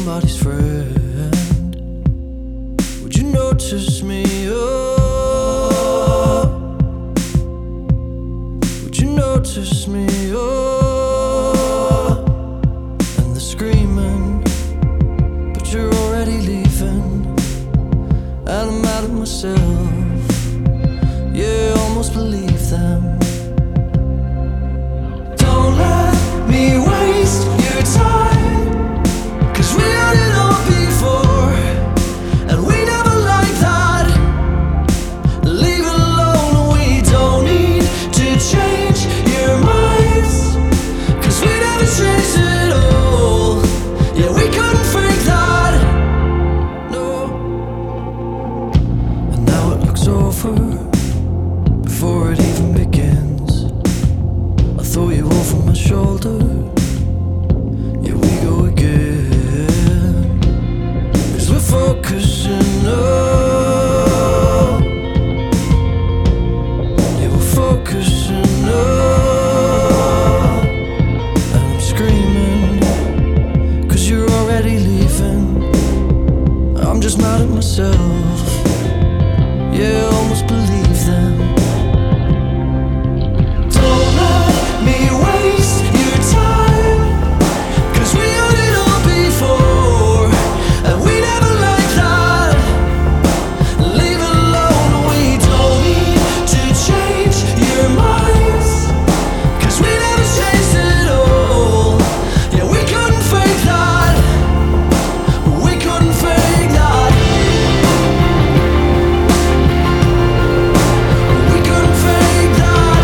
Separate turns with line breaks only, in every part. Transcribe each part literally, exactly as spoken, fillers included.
somebody's friend, would you notice me? Oh, would you notice me? Oh, and they're screaming, but you're already leaving, and I'm mad at myself. Yeah, I almost believe them. Don't let me waste your time, 'cause we had it all before, and we never like that. Leave it alone, we don't need to change your minds, 'cause we never changed it all. Yeah, we couldn't fake that, no. And now it looks over before it even begins. I throw you over my shoulder, yeah, we go again. 'Cause we're focusing up, yeah, we're focusing up. And I'm screaming, 'cause you're already leaving. I'm just mad at myself. Yeah, I almost believe them. Don't let me waste your time, 'cause we had it all before, and we never like that. Leave it alone, we don't need to change your minds, 'cause we never changed it all. Yeah, we couldn't fake that, we couldn't fake that. We couldn't fake that.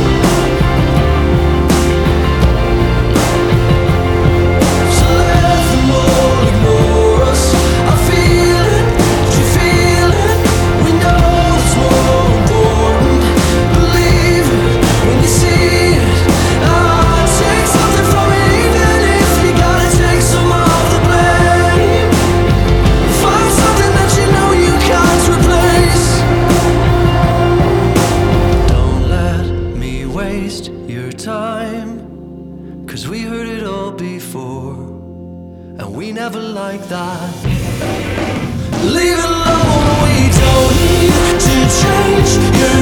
So let them all ignore us. I feel it, you feel it. We know it's more important. Believe it when you see it. Ah, take something from it, even if you gotta take some of the blame. Find something that you know you can't replace. Don't let me waste your time, 'cause we heard it all before, and we never like that. Leave it alone, we don't need to change your